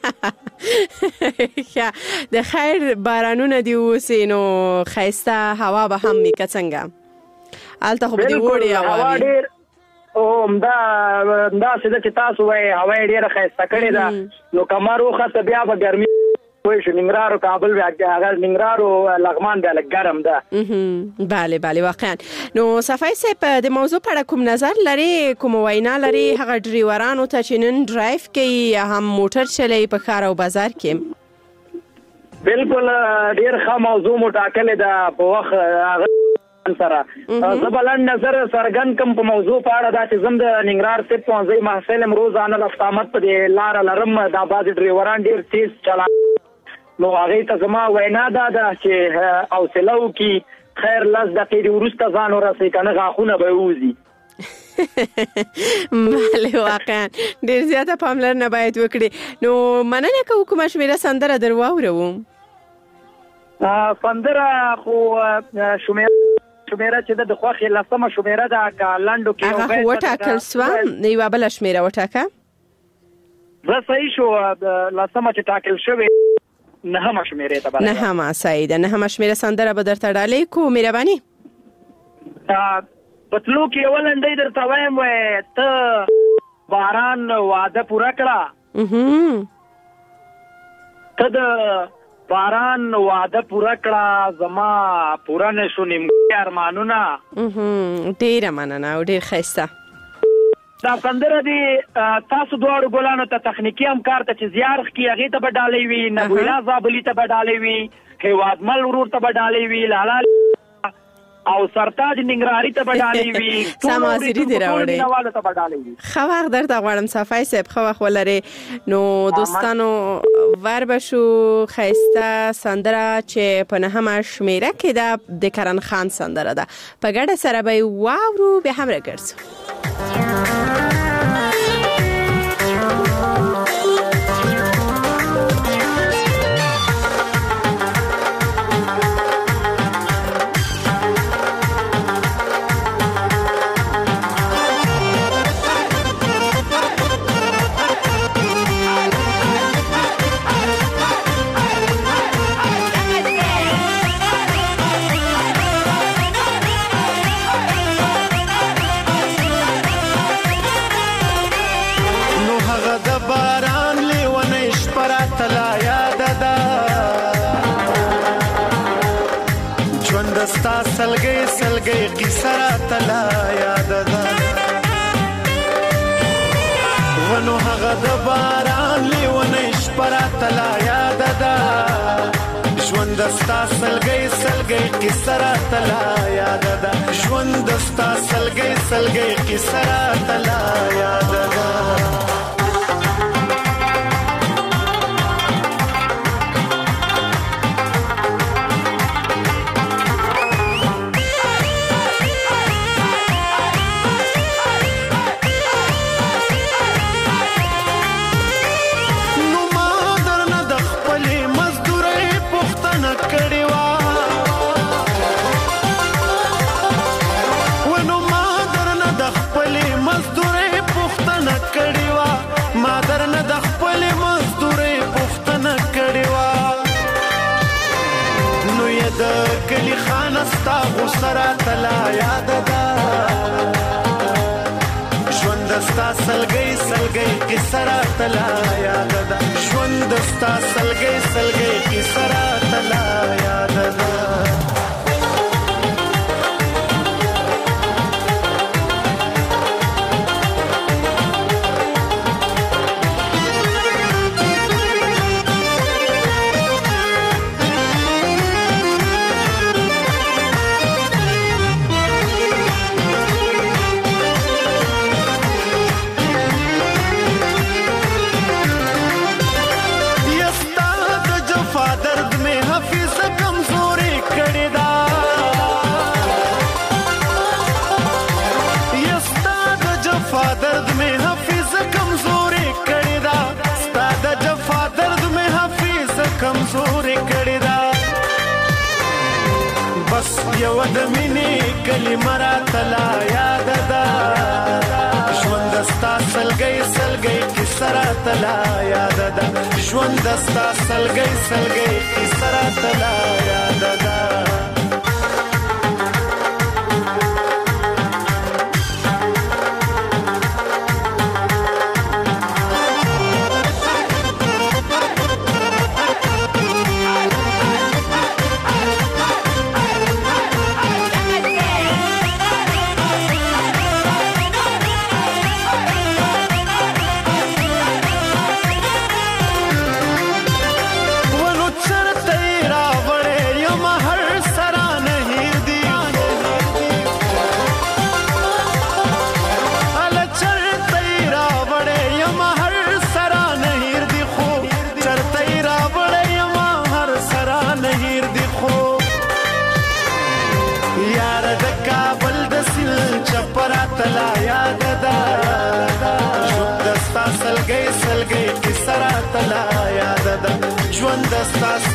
د خیر بارانونه دی وسینو خيسته هوا به هم می کڅنګ الته خو دی وړي هوا ډیر او دا دا څه چې تاسو وای هوا ډیره خيسته کړي دا نو کمرو خاصه بیا به ګرمي وای شو ننګرهار او کابل هغه ننګرهار او لغمان بیا لږ ګرم ده. بله بله واقعا. نو صفای صاحب د موضوع په اړه کوم نظر لري، کوم وینا لري هغه ډریورانو ته چې نن ډرایو کوي هم موټر چلوي په ښار او بازار کې؟ بالکل ډیر ښه موضوع مو ټاکلې ده په وخت هغه سره. زه بلند نظر سرګن کوم په موضوع په اړه دا چې زم د ننګرهار طب پوهنځي محصل یم، روزانه لفتامت په دې لاره لرم. دا بعضې ډریوران ډیر تیز چلان، نو هغې ته زما وینا دا ده چې حوصله وکړي، خیر لس دقیقې وروسته ځان ورسوي، که نه غاښونه به ووځي. بله واقعا ډیر زیاته پاملرنه باید وکړي. نو مننه کوو کومه شمېره سندره در واورو؟ سندره خو شمېره شمېره چې ده د خوښې لسمه شمېره ده، که لنډو کې هغه خو وټاکل سوه، یوه بله شمېره وټاکه. زه صحیح شو لسمه چې ټاکل شوې نهمه شمېرې ته بله. نهمه صحیح ده. نهمه شمېره سندره به درته ډالۍ کو مهرباني. په تلو کې یوه لنډۍ درته وایم، وایي ته باران وعده پوره کړه، ته د باران وعده پوره کړه، زما پوره نه شو نیمګړي ارمانونه. ډېره مننه او ډېر ښایسته. دا سندره دی تاسو دواړو ګلانو ته تخنیکي همکار ته چې زیار ښکي هغې ته به ډالۍ وي، نبویلا زابلي ته به ډالۍ وي، هیوادمل ورور ته به ډالۍ وي، لالا او سرتاج ننګرهاري ته به ډالۍ وي، سم حاضري دې راوړې، مینهوالو ته به ډالۍ وي. ښه وخت درته غواړم صفای صاحب، ښه وخت ولرې. نو دوستانو ور به شو ښایسته سندره چې په نهمه شمېره کې ده، د کرن خان سندره ده، په ګډه سره به یې واورو، بیا هم راګرځو. ستا سلګي سلګي قصه راته لا یاد ده، ونو هغه د باران لیونی شپه راته لا یاد ده، ژوند ستا سلګي سلګي قصه راته لا یاد ده، ژوند ستا سلګي سلګي قصه راته لا یاد ده. کلی خانستا غسرا تلا یاد ده، ژوند ستا سلګي سلګي قصرا تلا یاد ده، ژوند ستا سلګي سلګي قصرا تلا یاد ده. یو د مینې کلمه راته لا یاد ده، ژوند ستا سلګي سلګي قصه راته لا یاد ده، ژوند ستا سلګي سلګي قصه راته لا یاد ده.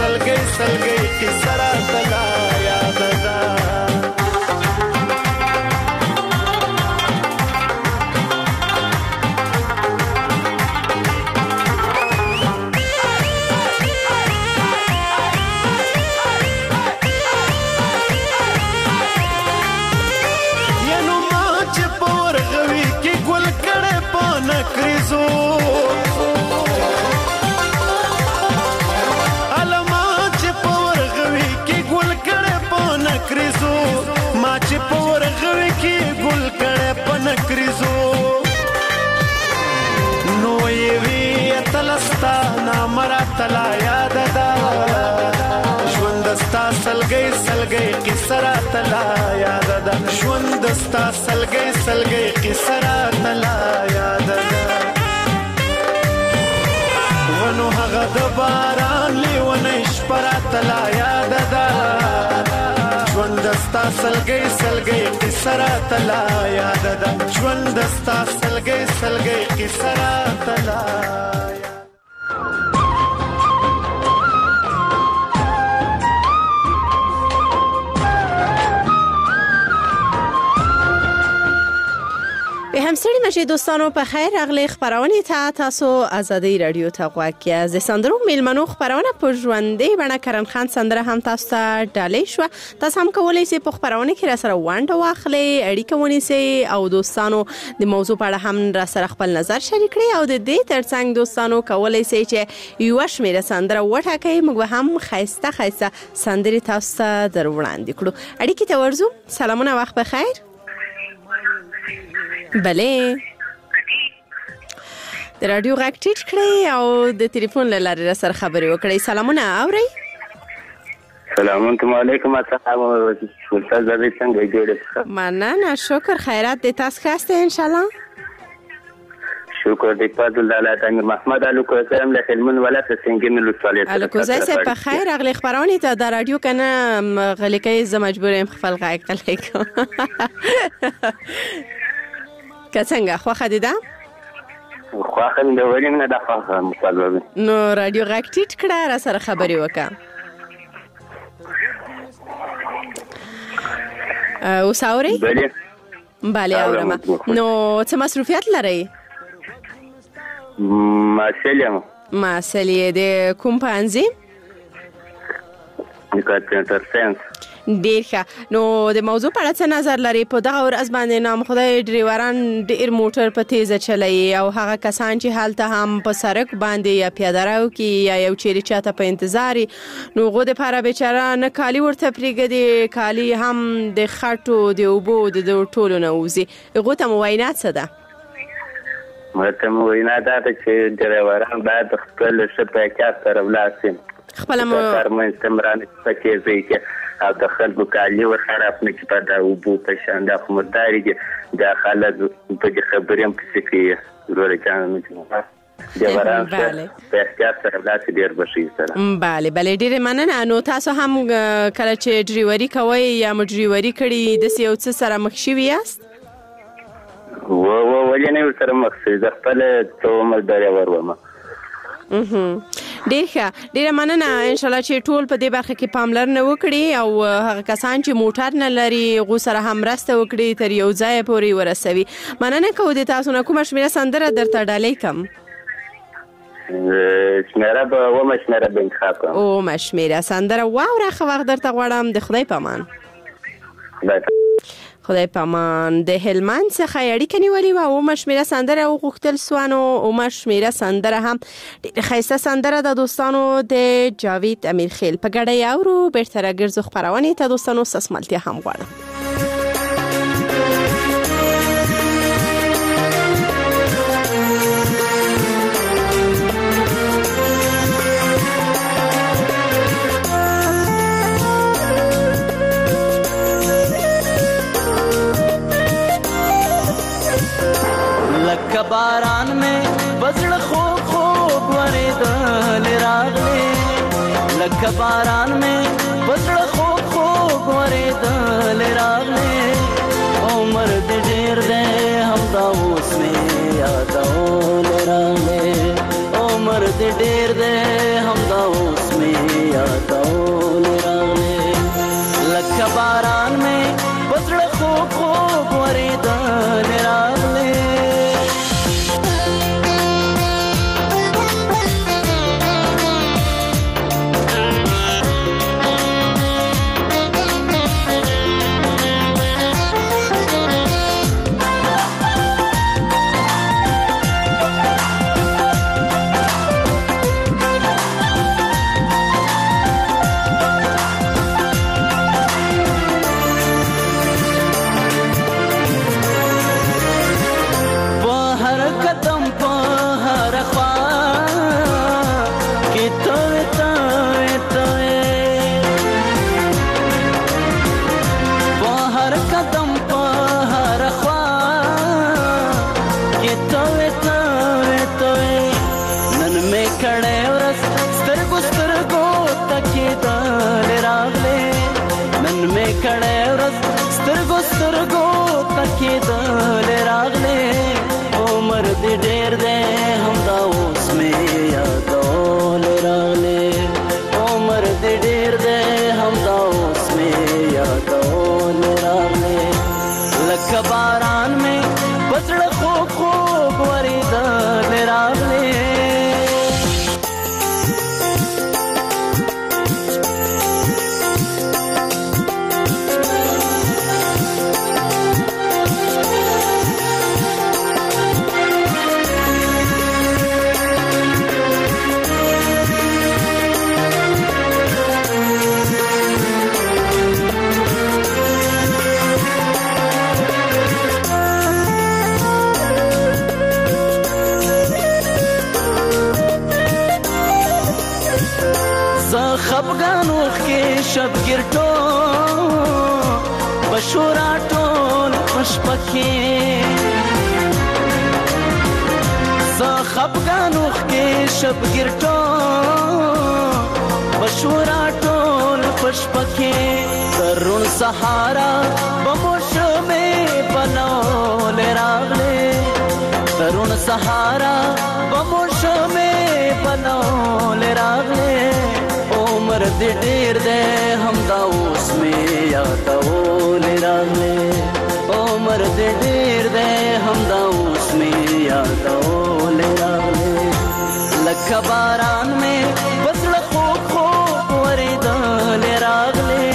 سلګي سلګي قصه راته لا یاد ده تلا یاد ده ژوند ستا سلګي سلګي قصه راته لا یاد ده ژوند ستا سلګي سلګي قصه راته لا یاد ده ونو هغه د باران لیونی شپه راته لا یاد ده ژوند ستا سلګي سلګي قصه راته لا یاد ده ژوند ستا سلګي سلګي قصه راته لا به همسری مشه دوستانو په خیر اغلی خبرونه تا تاسو ازادي رادیو ته غواکي از سندرو میلمنو خبرونه په ژوندې بڼه کرن خان سندره هم تاسو ته ډالې شو تاسو هم کولای شئ په خبرونه کې را سره وانډ واخلي اړیکه ونیسئ او دوستانو د موضوع په اړه هم را سره خپل نظر شریک کړئ او د دې ترڅنګ دوستانو کولای شئ چې یو شمیره سندره وټاکئ موږ هم خایسته خایسته سندري تاسو ته در وړاندې کړو اړیکه ته ورزو سلامونه وخت بخیر بله د رادیو غږ ټیټ کړئ او د ټلیفون له لارې سره خبرې وکړئ سلامونه اورئ سلام علیکم السلام علیکم استاد زوی څنګه جوړه مننه شکر خیرات د تاسو خاسته ان شاء الله شکر دې پاتل الله تعالی محمد علي کوسم له خلمن ولا څنګه نو صالح علي کوزای سه په خیر اغلی خبرونه ته د رادیو کنه غلیکې ز مجبورم خپل غږ غلیکم څنګه خو خدي ده خو خدي د ورین نه د خو مصالحه نو رادیو غږ ټیټ کړه را سره خبرې وکړه او ساوري بله بله اورم نو څه مصروفیت لري ماسلیم ماسلې د کوم پانځي کمپیوټر ساينس ډیر ښه نو د موضوع په اړه څه نظر لري په دغه ورځ باندې نام خدای ډریوران ډیر موټر په تیزه چلایي او هغه کسان چې حالته هم په سړک باندې یا پیاده رو کې یا یو چیرې چاته په انتظار نو غو د لپاره بیچاره نه کالی ورته پریږدي کالی هم د خټو د اوبو د ټولو نه وزي غو ته موینات څه ده مرته موینات ده چې ډریوران باید خپل شپه کې سره ولاسي خپل مو کارمن استمرار پکې ځي کې او د خلکو کالی ورخراب نه کې په دا وبو په شان د خمرداري کې د خلک په خبرېم کې کې ورته چانه نه دی وران په احتیاط سره بلاسي ډیر بشي سره bale bale ډیر مننه نو تاسو هم کله چې ډریوري کوي یا مډریوري کړي د سیو څه سره مخ شوی یاست و و ولې نه سره مخ شوی د خپل ته مرداري ورومه ډیر ښه ډیر مننه ان شاء الله چې ټول په دې برخه کې پاملرنه وکړي او هغه کسان چې موټر نه لري غو سره هم راسته وکړي تر یو ځای پورې ورسوي مننه کوم د تاسو نه کوم شمیره سندره درته ډالې کم شمیره به و مشمیره به انتخاب کوم او مشمیره سندره واو راخه وخت درته غواړم د خدای پامان خدای پامان د هلمند څخه اړیکه نیولې و او مشمیره سندره او غوښتل سوانو او مشمیره سندره هم خیسته سندره د دوستانو د جاوید امیر خیل په ګډه یاورو بیرته راګرځو خبرونه ته دوستانو سسملتیا هم غواړم باران میں بزړه خوب خوب ورېدل راغلې لکه باران میں بزړه خوب خوب ورېدل راغلې عمر دې ډېر دی همدا اوس مې یادول راغلې عمر دې ډېر دی همدا اوس مې یاد کېدل راغلې عمر دې ډېر دی همدا اوس مې یادول راغلې عمر دې ډېر دی همدا اوس مې یادول راغلې لکه باران مې په زړه خوږ خوږ ورېدل راغلې خفګان وخت کې شبګیر ټول بشورا ټول خوشبه کې زه خفګان وخت کې شبګیر ټول بشورا ټول خوشبه کې ترون سهارا بموشمې بنول راغلې ترون سهارا بموشمې بنول راغلې عمر دې ډېر دی همدا اوس مې یادول راغلې عمر دې ډېر دی همدا اوس مې یادول راغلې لکه باران مې په زړه خوږ خوږ ورېدل راغلې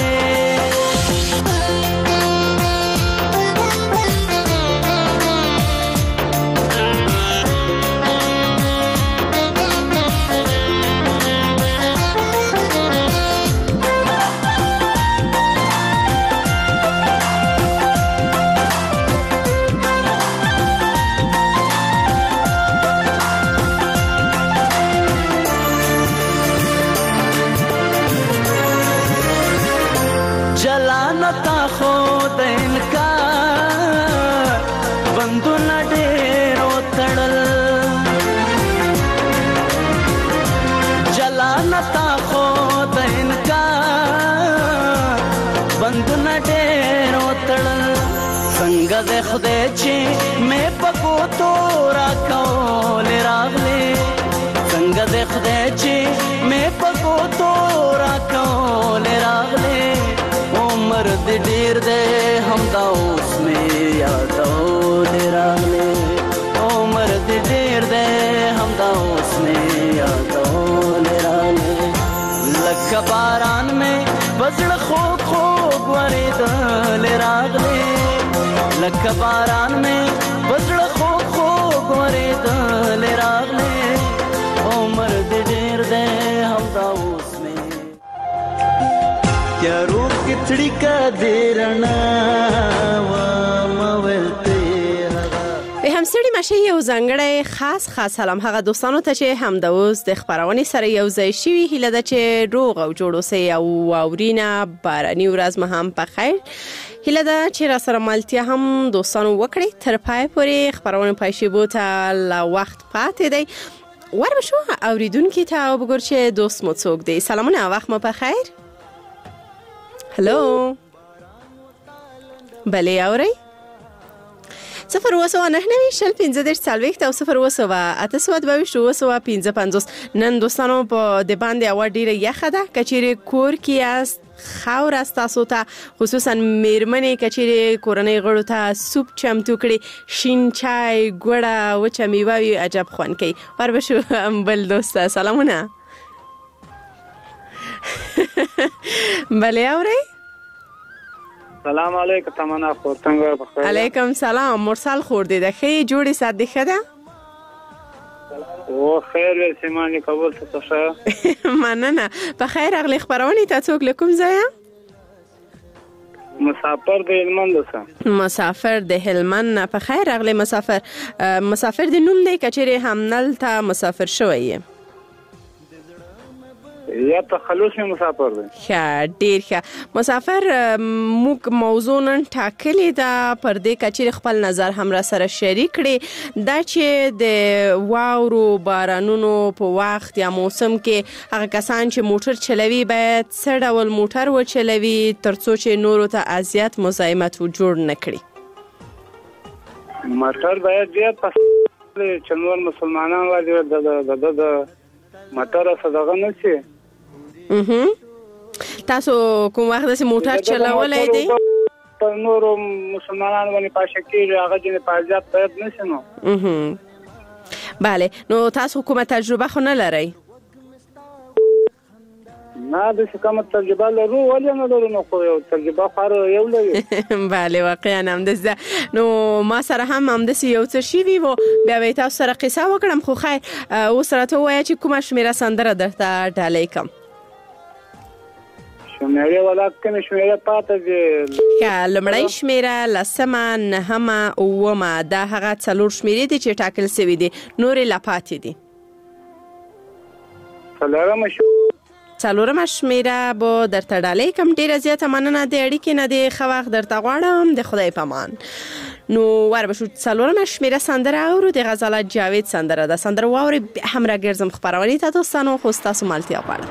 جلانتا خود انکار بندونه ډېر وتړل جلانتا خود انکار بندونه ډېر وتړل څنګه د خدای چې مې پکو تو راکول راغلې څنګه د خدای چې مې پکو تو راکول راغلې عمر دې ډېر دی همدا اوس مې یادول راغلې عمر دې ډېر دی همدا اوس مې یادول راغلې لکه باران مې په زړه خوږ خوږ ورېدل راغلې لکه باران مې په زړه خوږ خوږ ورېدل راغلې عمر دې ډېر دی همدا اوس تیارو کې تړیکا دې رڼا ومولته به همسړي مشه یو ځانګړی خاص خاص سلام هغه دوستانو ته چې هم د اوس د خبرونې سره یو ځای شوي هیله ده چې روغ او جوړ اوسئ او واورینه باراني ورځ مو هم په خیر هیله ده چې را سره ملتیا هم دوستانو وکړي تر پای پورې خبرونه پای شیبو ته لا وخت پاتې دی ور بشو اوریدونکي ته وګور چې دوست مو څوک دی سلامونه وخت مو په خیر هلو بله اورئ صفر اوه سوه نهه نوي شل پنځه دېرش څلوېښت او صفر اوه سوه اته سوه دوه ویشت اوه سوه پنځه پنځوس نن دوستانو په د باندې هوا ډېره یخه ده که چیرې کور کې یاست خاوره ستاسو ته خصوصا میرمنې که چیرې کورنۍ غړو ته سوپ چمتو کړي شین چای ګوړه وچه میوه وي عجب خوند کوي ور بشو بل دوست سلامونه بله اورئ سلام علیکم تمنا خور څنګه بخیر علیکم سلام مرسل خور دې ده ښه جوړې سات دې ښه ده او خیر وې سیمانه قبول څه ښه مننه په خیر اغلی خبرونه ته څوک لکم ځای مسافر د هلمند سره مسافر د هلمند په خیر اغلی مسافر مسافر د نوم دی کچېره همنل ته مسافر شوی یا تخلص می مسافر دی ښه ډیر ښه مسافر موږ موضوع نن ټاکلې ده پر دې کچېره خپل نظر هم را سره شریک کړي دا چې د واورو بارانونو په وخت یا موسم کې هغه کسان چې موټر چلوي باید څه ډول موټر وچلوي ترڅو چې نورو ته اذیت مزاحمت جوړ نه کړي مټر باید ډیر پس چې نور مسلمانان واجب د د د مټر صدقه نه شي. تاسو کوم وخت د موټر چلولای دی؟ په نور مسلمانان باندې پاشکیر هغه جن پاجاب باید نشي نو. بله، نو تاسو کومه تجربه خو نه لرئ؟ نه د کوم تجربه لرو ولې نه لرو نو خو یو تجربه خار یو لري. بله واقعا هم ده. نو ما سره هم هم د یو څه شي وی وو بیا وې تاسو سره قصه وکړم خو خیر اوس راته وایي چې کومه شمیره سندره درته ډالۍ کوم. شمیره ولا کوم شمیره پاتې دي؟ یا لمړی شمیره لسمه نهمه اومه دا هغه څلور شمیرې دي چې ټاکل شوی دي نورې لا پاتې دي. څلورمه څلورمه شمیره به درته ډالۍ کوم. ډیره زیاته مننه د اړیکې نه دی ښه وخت درته غواړم د خدای په امان. نو وربشو څلورمه شمیره سندره اورو د غزاله جاوید سندره ده. سندره واوري هم را ګرځم خبرونې ته دوستانو خو تاسو مالتیا غواړم.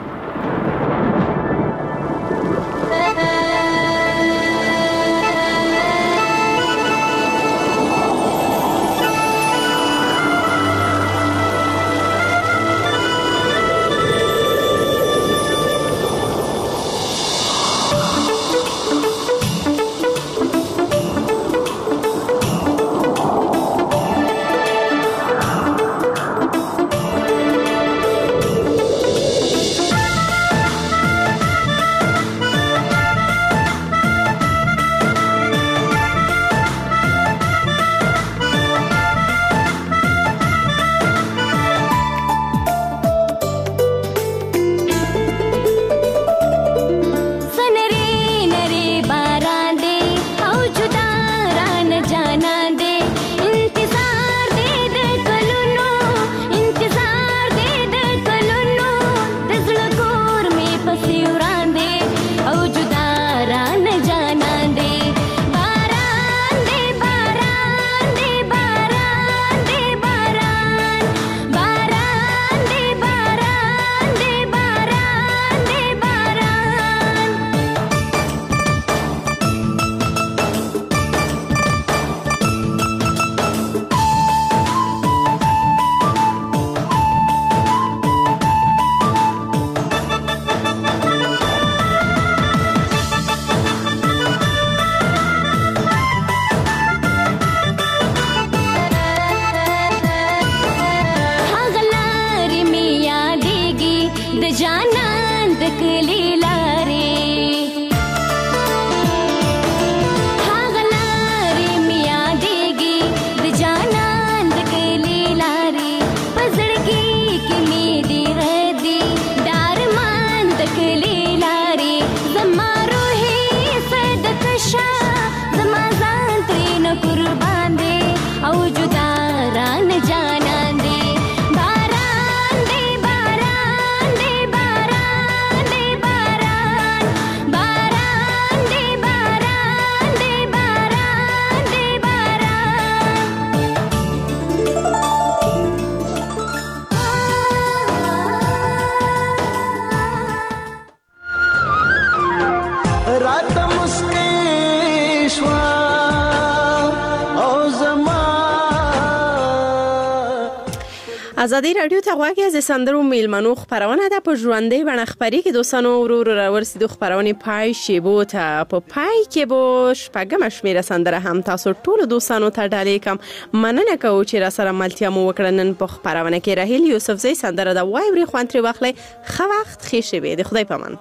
ازادي رادیو ته غواړي از سندرو میلمنو خبرونه ده په ژوندۍ بڼه خبري کې دوستانو ورور راورسېدو خبرونه پای شیبو ته په پای کې بو شپږم شمیره سندره هم تاسو ټول دوستانو ته ډالۍ کوم. مننه کوم چې را سره ملتیا مو وکړنن په خبرونه کې راهیل یوسفزۍ سندره ده وایوري خوانتري واخلې خو وخت خې شوي د خدای پامان.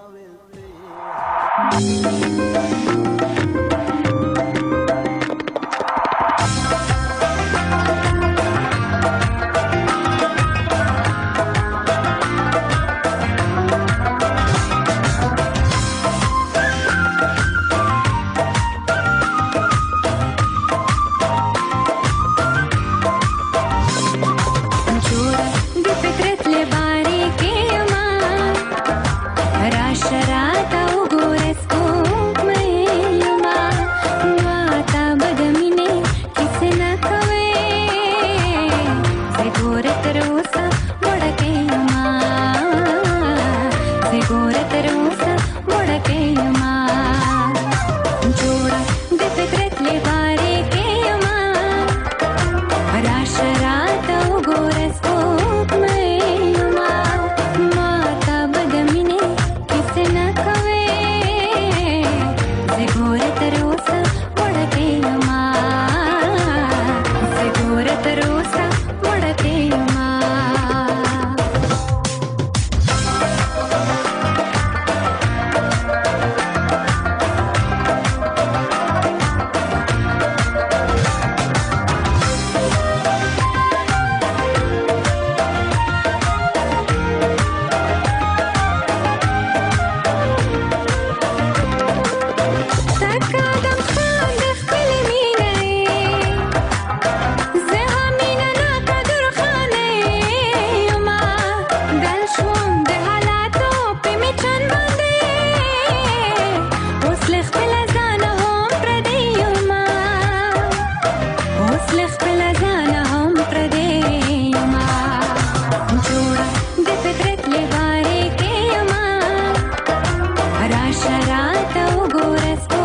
Shara ta ugores ko mai ورته وګوره